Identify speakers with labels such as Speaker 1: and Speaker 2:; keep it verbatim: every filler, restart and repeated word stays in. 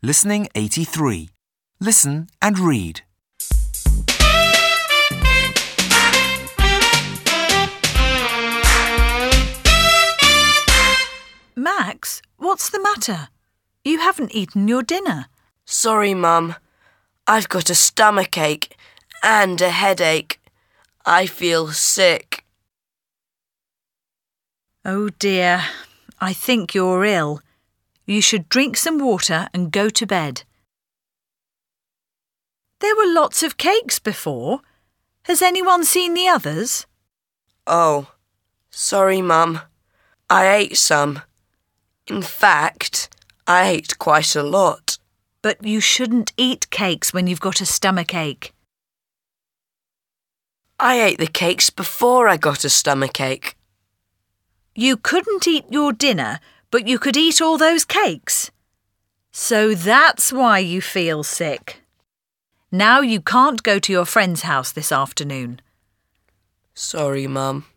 Speaker 1: Listening eighty-three. Listen and read.
Speaker 2: Max, what's the matter? You haven't eaten your dinner.
Speaker 3: Sorry, Mum. I've got a stomachache and a headache. I feel sick.
Speaker 2: Oh dear, I think you're ill. You should drink some water and go to bed. There were lots of cakes before. Has anyone seen the others?
Speaker 3: Oh, sorry, Mum. I ate some. In fact, I ate quite a lot.
Speaker 2: But you shouldn't eat cakes when you've got a stomachache.
Speaker 3: I ate the cakes before I got a stomachache.
Speaker 2: You couldn't eat your dinner, but you could eat all those cakes. So that's why you feel sick. Now you can't go to your friend's house this afternoon.
Speaker 3: Sorry, Mum.